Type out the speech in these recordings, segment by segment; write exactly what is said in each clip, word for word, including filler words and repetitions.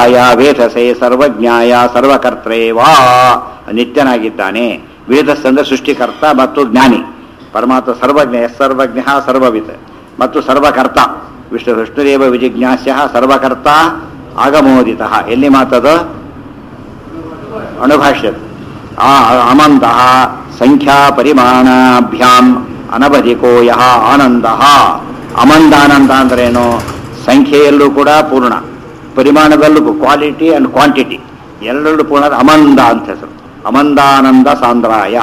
ನಿತ್ಯಾಯ ವೇದಸೆ ಸರ್ವಜ್ಞಾಯ ಸರ್ವಕರ್ತೇವಾ ನಿತ್ಯನಾಗಿದ್ದಾನೆ. ವೇದಸ್ ಅಂದ್ರೆ ಸೃಷ್ಟಿಕರ್ತ ಮತ್ತು ಜ್ಞಾನಿ. ಪರಮಾತ್ಮ ಸರ್ವಜ್ಞ ಸರ್ವಜ್ಞ ಸರ್ವವಿತ್ ಮತ್ತು ಸರ್ವಕರ್ತ. ವಿಷ್ಣು ವಿಷ್ಣುರೇವ ವಿಜಿಜ್ಞಾಸ್ಯ ಸರ್ವಕರ್ತ ಆಗಮೋದಿತ. ಎಲ್ಲಿ ಮಾತದು? ಅಣುಭಾಷ್ಯದ ಆ ಅಮಂತಃ ಸಂಖ್ಯಾ ಪರಿಮಾಣಾಭ್ಯಾಂ ಅನವಧಿಕೋ ಯಃ ಆನಂದ. ಅಮಂದಾನಂದ ಅಂದ್ರೇನು? ಸಂಖ್ಯೆಯಲ್ಲೂ ಕೂಡ ಪೂರ್ಣ, ಪರಿಮಾಣದಲ್ಲೂ ಕ್ವಾಲಿಟಿ ಅಂಡ್ ಕ್ವಾಂಟಿಟಿ ಎರಡರಲ್ಲೂ ಪೂರ್ಣ ಅಮಂದ ಅಂತ ಹೆಸರು. ಅಮಂದಾನಂದ ಸಾಂದ್ರಾಯ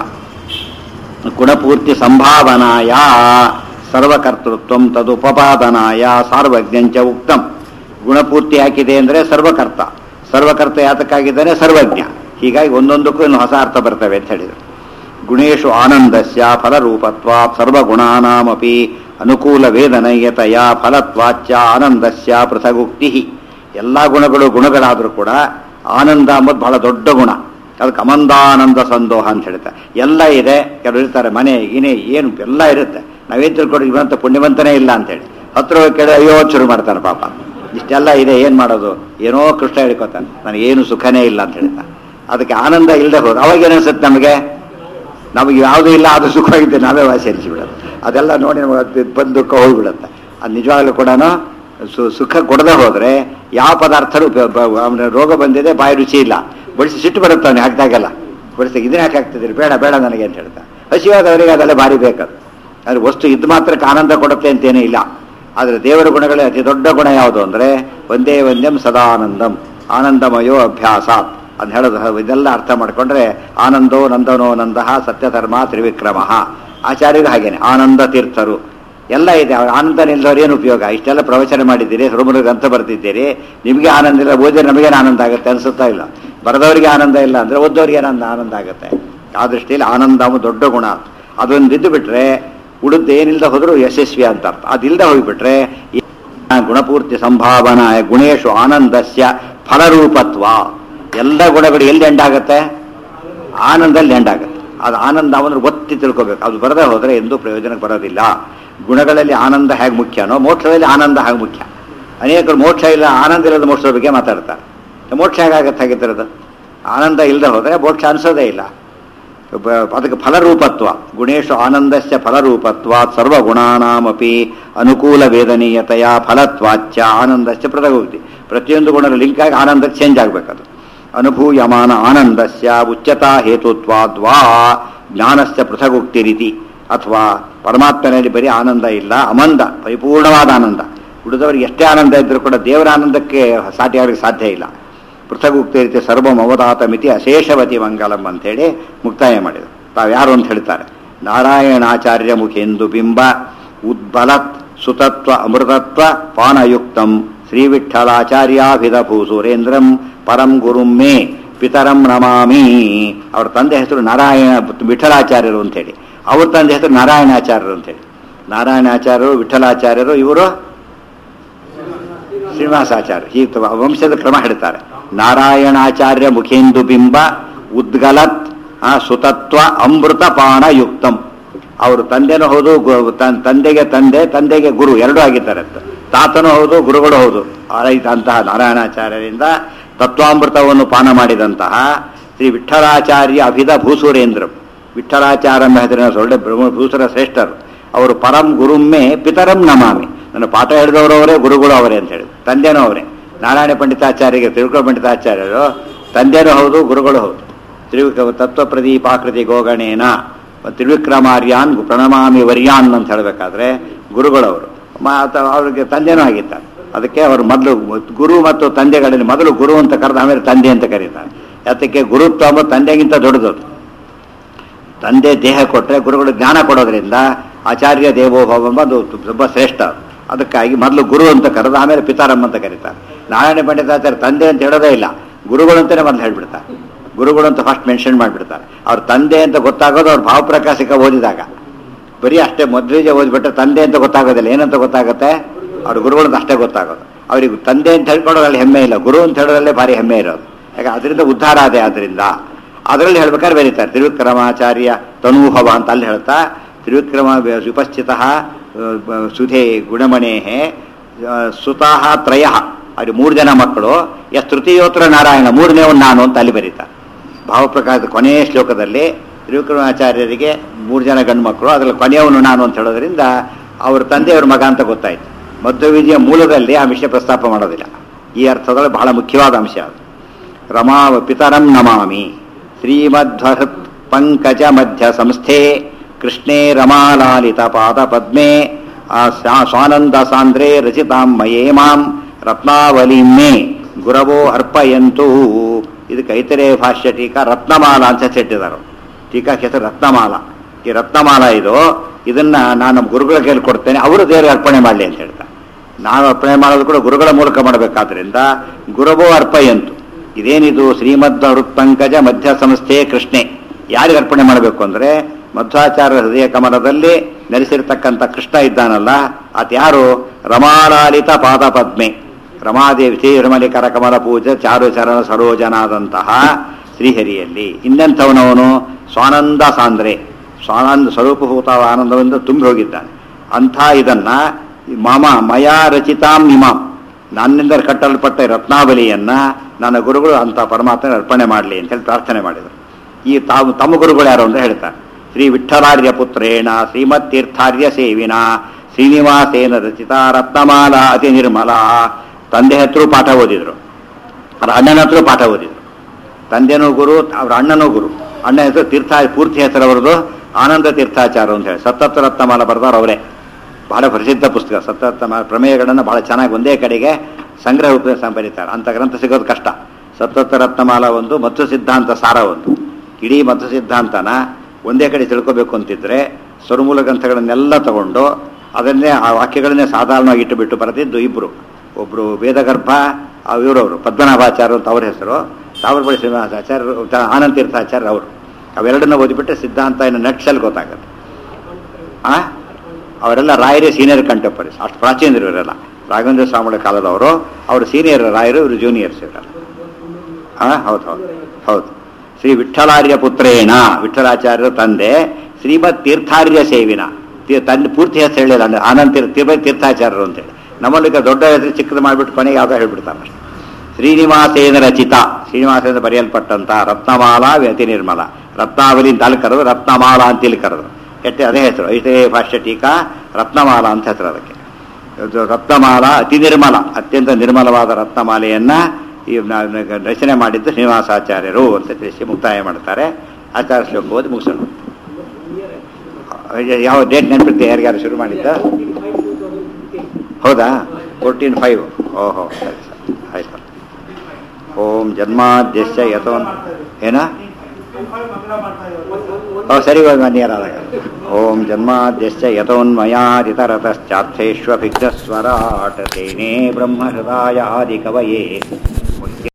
ಗುಣಪೂರ್ತಿ ಸಂಭಾವನಾಯ ಸರ್ವಕರ್ತೃತ್ವ ತದುಪಪಾದನಾಯ ಸಾರ್ವಜ್ಞಂಚ ಉಕ್ತಂ. ಗುಣಪೂರ್ತಿ ಹಾಕಿದೆ ಅಂದರೆ ಸರ್ವಕರ್ತ, ಸರ್ವಕರ್ತ ಯಾತಕ್ಕಾಗಿದ್ದಾನೆ? ಸರ್ವಜ್ಞ. ಹೀಗಾಗಿ ಒಂದೊಂದಕ್ಕೂ ಇನ್ನು ಹೊಸ ಅರ್ಥ ಬರ್ತವೆ ಅಂತ ಹೇಳಿದರು. ಗುಣೇಶು ಆನಂದಸ್ಯ ಫಲರೂಪತ್ವಾತ್ ಸರ್ವಗುಣಾನಾಮಪಿ ಅನುಕೂಲ ವೇದನಯತೆಯ ಫಲತ್ವಾಚ್ಯ ಆನಂದಸ್ಯ ಪೃಥಗುಕ್ತಿ. ಎಲ್ಲ ಗುಣಗಳು ಗುಣಗಳಾದರೂ ಕೂಡ ಆನಂದ ಅಂಬುದು ಬಹಳ ದೊಡ್ಡ ಗುಣ. ಅದಕ್ಕೆ ಅಮಂದಾನಂದ ಸಂದೋಹ ಅಂತ ಹೇಳ್ತಾರೆ. ಎಲ್ಲ ಇದೆ. ಕೆಲವರು ಇರ್ತಾರೆ ಮನೆ ಗಿನೆ ಏನು ಎಲ್ಲ ಇರುತ್ತೆ, ನಾವೇನು ತಿಳ್ಕೊಂಡು ಇವಂತ ಪುಣ್ಯವಂತನೇ ಇಲ್ಲ ಅಂತೇಳಿ ಹತ್ರ ಹೋಗಿ ಕೇಳಿ ಅಯ್ಯೋ ಶುರು ಮಾಡ್ತಾನೆ. ಪಾಪ ಇಷ್ಟೆಲ್ಲ ಇದೆ ಏನು ಮಾಡೋದು? ಏನೋ ಕೃಷ್ಣ ಹೇಳ್ಕೊತಾನೆ, ನನಗೇನು ಸುಖನೇ ಇಲ್ಲ ಅಂತ ಹೇಳ್ತಾನೆ. ಅದಕ್ಕೆ ಆನಂದ ಇಲ್ಲದೆ ಹೋದ ಅವಾಗ ಏನಿಸುತ್ತೆ ನಮಗೆ? ನಮಗೆ ಯಾವುದೂ ಇಲ್ಲ, ಅದು ಸುಖವಾಗಿದ್ದೆ ನಾವೇ ವಾಸಿಸಿ ಬಿಡೋದು. ಅದೆಲ್ಲ ನೋಡಿ ನಮಗೆ ಬಂದು ದುಃಖ ಹೋಗಿಬಿಡುತ್ತೆ. ಅದು ನಿಜವಾಗ್ಲೂ ಕೂಡ ಸು ಸುಖ ಕೊಡದೆ ಹೋದರೆ ಯಾವ ಪದಾರ್ಥನೂ ಅವನ ರೋಗ ಬಂದಿದೆ, ಬಾಯಿ ರುಚಿ ಇಲ್ಲ, ಬಡಿಸಿ ಸಿಟ್ಟು ಬರುತ್ತೆ ಅವನಿಗೆ ಹಾಕಿದಾಗೆಲ್ಲ. ಬಡಿಸಿ ಇದನ್ನ ಯಾಕೆ ಹಾಕ್ತಿದ್ದೀರಿ, ಬೇಡ ಬೇಡ ನನಗೆ ಅಂತ ಹೇಳ್ತಾ. ಹಸಿವಾದವರಿಗೆ ಅದೆಲ್ಲ ಭಾರಿ ಬೇಕದು. ಆದರೆ ವಸ್ತು ಇದು ಮಾತ್ರಕ್ಕೆ ಆನಂದ ಕೊಡುತ್ತೆ ಅಂತೇನೇ ಇಲ್ಲ. ಆದರೆ ದೇವರ ಗುಣಗಳೇ ಅತಿ ದೊಡ್ಡ ಗುಣ ಯಾವುದು ಅಂದರೆ ಒಂದೇ ಒಂದ್ಯಂ ಸದಾನಂದಂ ಆನಂದಮಯೋ ಅಭ್ಯಾಸ ಅಂತ ಹೇಳೋದು. ಇದೆಲ್ಲ ಅರ್ಥ ಮಾಡಿಕೊಂಡ್ರೆ ಆನಂದೋ ನಂದನೋ ನಂದಃ ಸತ್ಯಧರ್ಮ ತ್ರಿವಿಕ್ರಮ. ಆಚಾರ್ಯರು ಹಾಗೇನೆ ಆನಂದ ತೀರ್ಥರು ಎಲ್ಲ ಇದೆ. ಆನಂದ ನಿಲ್ಲದವ್ರು ಏನು ಉಪಯೋಗ? ಇಷ್ಟೆಲ್ಲ ಪ್ರವಚನ ಮಾಡಿದ್ದೀರಿ, ಸುರುಮುರು ಗ್ರಂಥ ಬರ್ತಿದ್ದೀರಿ, ನಿಮಗೆ ಆನಂದ ಇಲ್ಲ, ಓದಿದ್ರೆ ನಮಗೇನು ಆನಂದ ಆಗುತ್ತೆ ಅನಿಸುತ್ತಾ ಇಲ್ಲ. ಬರೆದವರಿಗೆ ಆನಂದ ಇಲ್ಲ ಅಂದರೆ ಓದೋರಿಗೆ ಆನಂದ ಆನಂದ ಆಗುತ್ತೆ. ಆ ದೃಷ್ಟಿಯಲ್ಲಿ ಆನಂದ ದೊಡ್ಡ ಗುಣ. ಅದೊಂದು ಇದ್ದು ಬಿಟ್ರೆ ಉಳಿದು ಏನಿಲ್ಲದೆ ಹೋದರೂ ಯಶಸ್ವಿ ಅಂತ ಅರ್ಥ. ಅದಿಲ್ಲದೆ ಹೋಗಿಬಿಟ್ರೆ ಗುಣಪೂರ್ತಿ ಸಂಭಾವನಾ ಗುಣೇಶು ಆನಂದಸ್ಯ ಫಲರೂಪತ್ವ. ಎಲ್ಲ ಗುಣಗಳು ಎಲ್ಲಿ ಎಂಡಾಗತ್ತೆ? ಆನಂದಲ್ಲಿ ಎಂಡಾಗತ್ತೆ. ಅದು ಆನಂದ ಅಂದ್ರೆ ಒತ್ತಿ ತಿಳ್ಕೋಬೇಕು. ಅದು ಬರದೇ ಹೋದರೆ ಎಂದೂ ಪ್ರಯೋಜನಕ್ಕೆ ಬರೋದಿಲ್ಲ. ಗುಣಗಳಲ್ಲಿ ಆನಂದ ಹೇಗೆ ಮುಖ್ಯನೋ ಮೋಕ್ಷದಲ್ಲಿ ಆನಂದ ಹೇಗೆ ಮುಖ್ಯ. ಅನೇಕರು ಮೋಕ್ಷ ಇಲ್ಲ, ಆನಂದ ಇಲ್ಲದ ಮೋಕ್ಷದ ಬಗ್ಗೆ ಮಾತಾಡ್ತಾರೆ. ಮೋಕ್ಷ ಹೇಗಾಗತ್ತೆ ಹಾಗಿದ್ರದು? ಆನಂದ ಇಲ್ಲದೆ ಹೋದರೆ ಮೋಕ್ಷ ಅನಿಸೋದೇ ಇಲ್ಲ. ಅದಕ್ಕೆ ಫಲರೂಪತ್ವ. ಗುಣೇಶು ಆನಂದಸ್ಯ ಫಲರೂಪತ್ವ ಸರ್ವಗುಣಾನಾಮಪಿ ಅನುಕೂಲ ವೇದನೀಯತೆಯ ಫಲತ್ವಾಚ್ಯ ಆನಂದಸ್ಯ ಪೃಥಗುಕ್ತಿ. ಪ್ರತಿಯೊಂದು ಗುಣದ ಲಿಂಕ್ ಆಗಿ ಆನಂದಕ್ಕೆ ಚೇಂಜ್ ಆಗಬೇಕದು. ಅನುಭೂಯಮಾನ ಆನಂದಸ್ಯ ಉಚ್ಯತಾ ಹೇತುತ್ವಾದ್ವಾ ಜ್ಞಾನಸ್ಯ ಪೃಥಗುಕ್ತಿ ರೀತಿ. ಅಥವಾ ಪರಮಾತ್ಮನಲ್ಲಿ ಬರೀ ಆನಂದ ಇಲ್ಲ, ಅಮಂದ ಪರಿಪೂರ್ಣವಾದ ಆನಂದ. ಉಳಿದವರಿಗೆ ಎಷ್ಟೇ ಆನಂದ ಇದ್ದರೂ ಕೂಡ ದೇವರ ಆನಂದಕ್ಕೆ ಸಾಟಿ ಆಗಲಿಕ್ಕೆ ಸಾಧ್ಯ ಇಲ್ಲ. ಪೃಥಗುಕ್ತಿ ರೀತಿ ಸರ್ವಂ ಅವಧಾತ ಮಿತಿ ಅಶೇಷವತಿ ಮಂಗಲಂ ಅಂತೇಳಿ ಮುಕ್ತಾಯ ಮಾಡಿದರು. ತಾವು ಯಾರು ಅಂತ ಹೇಳ್ತಾರೆ? ನಾರಾಯಣಾಚಾರ್ಯ ಮುಖೇಂದು ಬಿಂಬ ಉದ್ಬಲತ್ ಸುತತ್ವ ಅಮೃತತ್ವ ಪಾನಯುಕ್ತಂ ಶ್ರೀವಿಠಲಾಚಾರ್ಯಾಭಿಧಭೂ ಸುರೇಂದ್ರಂ ಪರಂ ಗುರುಂ ಮೇ ಪಿತರಂ ನಮಾಮಿ. ಅವ್ರ ತಂದೆ ಹೆಸರು ನಾರಾಯಣ ವಿಠಲಾಚಾರ್ಯರು ಅಂತೇಳಿ, ಅವ್ರ ತಂದೆ ಹೆಸರು ನಾರಾಯಣಾಚಾರ್ಯರು ಅಂತೇಳಿ. ನಾರಾಯಣಾಚಾರ್ಯರು ವಿಠಲಾಚಾರ್ಯರು, ಇವರು ಶ್ರೀನಿವಾಸಾಚಾರ್ಯ. ಹೀಗೆ ವಂಶದ ಕ್ರಮ ಹೇಳ್ತಾರೆ. ನಾರಾಯಣಾಚಾರ್ಯ ಮುಖೇಂದು ಬಿಂಬ ಉದ್ಗಲತ್ ಸುತತ್ವ ಅಮೃತ ಪಾನ ಯುಕ್ತಂ. ಅವರು ತಂದೆನೂ ಹೌದು, ತಂದೆಗೆ ತಂದೆ ತಂದೆಗೆ ಗುರು ಎರಡೂ ಆಗಿದ್ದಾರೆ. ತಾತನೂ ಹೌದು, ಗುರುಗಳು ಹೌದು. ಅಂತಹ ನಾರಾಯಣಾಚಾರ್ಯರಿಂದ ತತ್ವಾಮೃತವನ್ನು ಪಾನ ಮಾಡಿದಂತಹ ಶ್ರೀ ವಿಠಲಾಚಾರ್ಯ ಅಭಿಧ ಭೂಸುರೇಂದ್ರ. ವಿಠಲಾಚಾರ್ಯ ಎಂಬ ಹೆಸರಿನ ಸೊಳ್ಳೆ ಬ್ರಹ್ಮಭೂಸುರ ಶ್ರೇಷ್ಠರು. ಅವರು ಪರಂ ಗುರುಮ್ಮೆ ಪಿತರಂ ನಮಾಮಿ. ನನ್ನ ಪಾಠ ಹೇಳಿದವರವರೇ, ಗುರುಗಳು ಅವರೇ ಅಂತ ಹೇಳಿ. ತಂದೆನೂ ಅವರೇ. ನಾರಾಯಣ ಪಂಡಿತಾಚಾರ್ಯಗೆ ತಿರುಕುಳ ಪಂಡಿತಾಚಾರ್ಯರು ತಂದೆನೂ ಹೌದು, ಗುರುಗಳು ಹೌದು. ತ್ರಿವಿಕ್ರ ತತ್ವ ಪ್ರದೀಪಾಕೃತಿ ಗೋಗಣೇನ ತ್ರಿವಿಕ್ರಮಾರ್ಯಾನ್ ಪ್ರಣಮಾಮಿ ವರ್ಯಾನ್ ಅಂತ ಹೇಳಬೇಕಾದ್ರೆ ಗುರುಗಳವರು. ಅವ್ರಿಗೆ ತಂದೆನೂ ಆಗಿದ್ದಾರೆ. ಅದಕ್ಕೆ ಅವರು ಮೊದಲು ಗುರು ಮತ್ತು ತಂದೆಗಳಲ್ಲಿ ಮೊದಲು ಗುರು ಅಂತ ಕರೆದ ಆಮೇಲೆ ತಂದೆ ಅಂತ ಕರೀತಾರೆ. ಅದಕ್ಕೆ ಗುರುತ್ವ ಅಂಬ ತಂದೆಗಿಂತ ದೊಡ್ಡದು. ತಂದೆ ದೇಹ ಕೊಟ್ಟರೆ ಗುರುಗಳು ಜ್ಞಾನ ಕೊಡೋದ್ರಿಂದ ಆಚಾರ್ಯ ದೇವೋಭವ ಎಂಬದು ತುಂಬ ಶ್ರೇಷ್ಠ. ಅದಕ್ಕಾಗಿ ಮೊದಲು ಗುರು ಅಂತ ಕರೆದ ಆಮೇಲೆ ಪಿತಾರಮ್ಮ ಅಂತ ಕರೀತಾರೆ. ನಾರಾಯಣ ಪಂಡಿತಾಚಾರ್ಯ ತಂದೆ ಅಂತ ಹೇಳೋದೇ ಇಲ್ಲ, ಗುರುಗಳು ಅಂತಲೇ ಮೊದಲು ಹೇಳ್ಬಿಡ್ತಾರೆ. ಗುರುಗಳು ಅಂತ ಫಸ್ಟ್ ಮೆನ್ಷನ್ ಮಾಡಿಬಿಡ್ತಾರೆ. ಅವ್ರ ತಂದೆ ಅಂತ ಗೊತ್ತಾಗೋದು ಅವ್ರ ಭಾವಪ್ರಕಾಶಿಕ ಓದಿದಾಗ. ಬರೀ ಅಷ್ಟೇ ಮಧ್ವೀಜ ಓದ್ಬಿಟ್ರೆ ತಂದೆ ಅಂತ ಗೊತ್ತಾಗೋದಿಲ್ಲ. ಏನಂತ ಗೊತ್ತಾಗುತ್ತೆ? ಅವ್ರ ಗುರುಗಳಂತ ಅಷ್ಟೇ ಗೊತ್ತಾಗೋದು. ಅವ್ರಿಗೆ ತಂದೆ ಅಂತ ಹೇಳ್ಕೊಳ್ಳೋದ್ರಲ್ಲಿ ಹೆಮ್ಮೆ ಇಲ್ಲ, ಗುರು ಅಂತ ಹೇಳೋದ್ರಲ್ಲೇ ಭಾರಿ ಹೆಮ್ಮೆ ಇರೋದು. ಯಾಕೆ? ಅದರಿಂದ ಉದ್ಧಾರ ಅದೇ. ಅದರಿಂದ ಅದರಲ್ಲಿ ಹೇಳ್ಬೇಕಾದ್ರೆ ಬರೀತಾರೆ ತ್ರಿವಿಕ್ರಮಾಚಾರ್ಯ ತನೂಭವ ಅಂತ ಅಲ್ಲಿ ಹೇಳ್ತಾ ತ್ರಿವಿಕ್ರಮ ವಿಪಶ್ಚಿತ ಸುಧೇ ಗುಣಮಣೇ ಸುತಃ ತ್ರಯ ಅವ್ರಿಗೆ ಮೂರು ಜನ ಮಕ್ಕಳು. ಎಸ್ ತೃತೀಯೋತ್ತರ ನಾರಾಯಣ, ಮೂರನೇವನು ನಾನು ಅಂತ ಅಲ್ಲಿ ಬರೀತಾರೆ. ಭಾವಪ್ರಕಾಶದ ಕೊನೆಯ ಶ್ಲೋಕದಲ್ಲಿ ತ್ರಿವಿಕ್ರಮಾಚಾರ್ಯರಿಗೆ ಮೂರು ಜನ ಗಂಡು ಮಕ್ಕಳು, ಅದರಲ್ಲಿ ಕೊನೆಯವನು ನಾನು ಅಂತ ಹೇಳೋದ್ರಿಂದ ಅವ್ರ ತಂದೆಯವ್ರ ಮಗ ಅಂತ ಗೊತ್ತಾಯ್ತು. ಮಧ್ವವಿಜಯ ಮೂಲದಲ್ಲಿ ಆ ವಿಷಯ ಪ್ರಸ್ತಾಪ ಮಾಡೋದಿಲ್ಲ. ಈ ಅರ್ಥದಲ್ಲಿ ಬಹಳ ಮುಖ್ಯವಾದ ಅಂಶ ಅದು. ರಮಾ ಪಿತರಂ ನಮಾಮಿ ಶ್ರೀಮಧ್ವಹೃತ್ ಪಂಕಜ ಮಧ್ಯ ಸಂಸ್ಥೆ ಕೃಷ್ಣೇ ರಮಾಲಾಲಿತ ಪಾದ ಪದ್ಮೆ ಸ್ವಾನಂದ ಸಾಂದ್ರೇ ರಚಿತಾಂ ಮಯೇ ಮಾಂ ರತ್ನಾವಲಿಂ ಮೇ ಗುರವೋ ಅರ್ಪಯಂತು. ಇದು ಕೈತರೇಯ ಭಾಷ್ಯ ಟೀಕಾ ರತ್ನಮಾಲಾ ಅಂತ ಹೆಸರಿಟ್ಟಿದ್ದಾರೆ. ಟೀಕಾ ಹೆಸರು ರತ್ನಮಾಲಾ. ಈ ರತ್ನಮಾಲಾ ಇದು, ಇದನ್ನ ನಾನು ನಮ್ಮ ಗುರುಗಳ ಕೈಲಿ ಕೊಡ್ತೇನೆ, ಅವರು ದೇವರಿಗೆ ಅರ್ಪಣೆ ಮಾಡಲಿ ಅಂತ ಹೇಳ್ತಾರೆ. ನಾವು ಅರ್ಪಣೆ ಮಾಡೋದು ಕೂಡ ಗುರುಗಳ ಮೂಲಕ ಮಾಡಬೇಕಾದ್ರಿಂದ ಗುರವೋ ಅರ್ಪಯಂತು. ಇದೇನಿದು ಶ್ರೀಮದ್ ಹೃತ್ಪಂಕಜ ಮಧ್ಯ ಸಂಸ್ಥೆ ಕೃಷ್ಣೆ, ಯಾರಿಗೆ ಅರ್ಪಣೆ ಮಾಡಬೇಕು ಅಂದ್ರೆ ಮಧ್ವಾಚಾರ್ಯ ಹೃದಯ ಕಮಲದಲ್ಲಿ ನೆಲೆಸಿರ್ತಕ್ಕಂಥ ಕೃಷ್ಣ ಇದ್ದಾನಲ್ಲ, ಅದ್ಯಾರು? ರಮಾಲಾಲಿತ ಪಾದ ಪದ್ಮೆ, ರಮಾದೇವಿ ಶ್ರೀರಮಲಿಕರ ಕಮಲ ಪೂಜೆ ಚಾರು ಚರಣ ಸರೋಜನಾದಂತಹ ಶ್ರೀಹರಿಯಲ್ಲಿ. ಇನ್ನೆಂಥವನವನು? ಸ್ವಾನಂದ ಸಾಂದ್ರೆ, ಸ್ವಾನಂದ ಸ್ವರೂಪಭೂತ ಆನಂದದಿಂದ ತುಂಬಿ ಹೋಗಿದ್ದಾನೆ. ಅಂಥ ಇದನ್ನ ಮಾಮ ಮಯಾ ರಚಿತಾಂ ಇಮಾಂ, ನನ್ನಿಂದ ಕಟ್ಟಲ್ಪಟ್ಟ ರತ್ನಾವಲಿಯನ್ನ ನನ್ನ ಗುರುಗಳು ಅಂತ ಪರಮಾತ್ಮನ ಅರ್ಪಣೆ ಮಾಡಲಿ ಅಂತ ಹೇಳಿ ಪ್ರಾರ್ಥನೆ ಮಾಡಿದರು. ಈ ತಾವು ತಮ್ಮ ಗುರುಗಳು ಯಾರು ಅಂತ ಹೇಳ್ತಾರೆ. ಶ್ರೀ ವಿಠಲಾರ್ಯ ಪುತ್ರೇಣ ಶ್ರೀಮತ್ ತೀರ್ಥಾರ್ಯ ಸೇವಿನ ಶ್ರೀನಿವಾಸೇನ ರಚಿತ ರತ್ನಮಾಲಾ ಅತಿ ನಿರ್ಮಲ. ತಂದೆ ಹತ್ರ ಪಾಠ ಓದಿದ್ರು, ಅವ್ರ ಅಣ್ಣನ ಹತ್ರ ಪಾಠ ಓದಿದ್ರು. ತಂದೆನೂ ಗುರು, ಅವ್ರ ಅಣ್ಣನೂ ಗುರು. ಅಣ್ಣ ಹೆಸರು ತೀರ್ಥ, ಪೂರ್ತಿ ಹೆಸರು ಅವರದು ಆನಂದ ತೀರ್ಥಾಚಾರ ಅಂತ ಹೇಳಿ. ಸತ್ತತ್ತ ರತ್ನಮಾಲ ಬರೆದವ್ರು ಅವರೇ. ಬಹಳ ಪ್ರಸಿದ್ಧ ಪುಸ್ತಕ ಸತ್ತತ್ತ ಪ್ರಮೇಯಗಳನ್ನು ಬಹಳ ಚೆನ್ನಾಗಿ ಒಂದೇ ಕಡೆಗೆ ಸಂಗ್ರಹ ಉಪದೇಶ ಬರೀತಾರೆ. ಅಂಥ ಗ್ರಂಥ ಸಿಗೋದು ಕಷ್ಟ. ಸತ್ತತ್ತ ರತ್ನಮಾಲ ಒಂದು, ಮಧ್ವ ಸಿದ್ಧಾಂತ ಸಾರ ಒಂದು. ಇಡೀ ಮಧ್ವ ಸಿದ್ಧಾಂತನ ಒಂದೇ ಕಡೆ ತಿಳ್ಕೋಬೇಕು ಅಂತಿದ್ರೆ ಸ್ವರಮೂಲ ಗ್ರಂಥಗಳನ್ನೆಲ್ಲ ತಗೊಂಡು ಅದನ್ನೇ ಆ ವಾಕ್ಯಗಳನ್ನೇ ಸಾಧಾರಣವಾಗಿ ಇಟ್ಟುಬಿಟ್ಟು ಬರೆದಿದ್ದು ಇಬ್ರು. ಒಬ್ರು ವೇದಗರ್ಭ, ಇವರವರು ಪದ್ಮನಾಭಾಚಾರ್ಯ ಅಂತ ಅವ್ರ ಹೆಸರು, ತಾವರಬಳ್ಳಿ ಶ್ರೀನಿವಾಸಾಚಾರ್ಯರು, ಆನಂದ ತೀರ್ಥಾಚಾರ್ಯ ಅವರು. ಅವೆರಡನ್ನ ಓದಿಬಿಟ್ಟರೆ ಸಿದ್ಧಾಂತ ಇನ್ನು ನಟ್ಸಲ್ಲಿ ಗೊತ್ತಾಗುತ್ತೆ. ಆ ಅವರೆಲ್ಲ ರಾಯರೇ ಸೀನಿಯರ್ ಕಂಟೆಂಪರೀಸ್, ಅಷ್ಟು ಪ್ರಾಚೀನರು ಇವರೆಲ್ಲ. ರಾಘವೇಂದ್ರ ಸ್ವಾಮಿಗಳ ಕಾಲದವರು, ಅವರು ಸೀನಿಯರ್ ರಾಯರು, ಇವರು ಜೂನಿಯರ್ಸ್ ಇವರೆಲ್ಲ. ಹಾಂ ಹೌದು ಹೌದು ಹೌದು. ಶ್ರೀ ವಿಠಲಾರ್ಯ ಪುತ್ರೇಣ, ವಿಠಲಾಚಾರ್ಯರ ತಂದೆ, ಶ್ರೀಮತ್ ತೀರ್ಥಾರ್ಯ ಸೇವಿನ, ತಂದೆ ಪೂರ್ತಿ ಹೆಸರು ಹೇಳಿಲ್ಲ ಅಂದ್ರೆ ಆನಂದ ತೀರ್ಥ ತೀರ್ಥಾಚಾರ್ಯರು ಅಂತೇಳಿ. ನಮ್ಮಲ್ಲಿ ದೊಡ್ಡ ಹೆಸರು ಚಿಕ್ಕದು ಮಾಡಿಬಿಟ್ಟು ಕೊನೆಗೆ ಯಾವುದೋ ಹೇಳ್ಬಿಡ್ತಾರೆ ಅಷ್ಟೆ. ಶ್ರೀನಿವಾಸೇನ ರಚಿತ, ಶ್ರೀನಿವಾಸೇಂದ್ರ ಬರೆಯಲ್ಪಟ್ಟಂತ ರತ್ನಮಾಲಾ ಅತಿ ನಿರ್ಮಲ, ರತ್ನಾವಲಿ ಅಂತ ಅಲ್ಲಿ ಕರೆದು ರತ್ನಮಾಲಾ ಅಂತ ಇಲ್ಲಿ ಕರೆದು ಎಷ್ಟೇ ಅದೇ ಹೆಸರು. ಐದೇ ಭಾಷ್ಯ ಟೀಕಾ ರತ್ನಮಾಲಾ ಅಂತ ಹೆಸರು ಅದಕ್ಕೆ. ರತ್ನಮಾಲಾ ಅತಿ ನಿರ್ಮಲ, ಅತ್ಯಂತ ನಿರ್ಮಲವಾದ ರತ್ನಮಾಲೆಯನ್ನ ಈ ರಚನೆ ಮಾಡಿದ್ದು ಶ್ರೀನಿವಾಸಾಚಾರ್ಯರು ಅಂತ ತಿಳಿಸಿ ಮುಕ್ತಾಯ ಮಾಡ್ತಾರೆ. ಆಚಾರ್ಯ ಶ್ಲೋಕ ಓದಿ ಮುಗಿಸೋಣ. ಯಾವ ಡೇಟ್ ನೆನಪಿರುತ್ತೆ ಯಾರಿಗಾರು ಶುರು ಮಾಡಿದ್ದ? ಹೌದಾ? ಫೋರ್ಟೀನ್ ಫೈವ್ ಓಹೋ ಸರಿ ಸರಿ ಆಯ್ತು. ಓಂ ಜನ್ಮಾದ್ಯಸ್ಯ ಯತೋ ಏನ ಓ ಸರಿ ಮನ್ಯರಾದಾಗ ಓಂ ಜನ್ಮಾದ್ಯಸ್ಯ ಯತೋನ್ಮಯಾದಿತರತಶ್ಚಾರ್ಥೇಷ್ವಭಿಘ್ನಸ್ವರಾಟ್ ತೇನೇ ಬ್ರಹ್ಮ ಹೃದಯ ಆದಿ ಕವಯೇ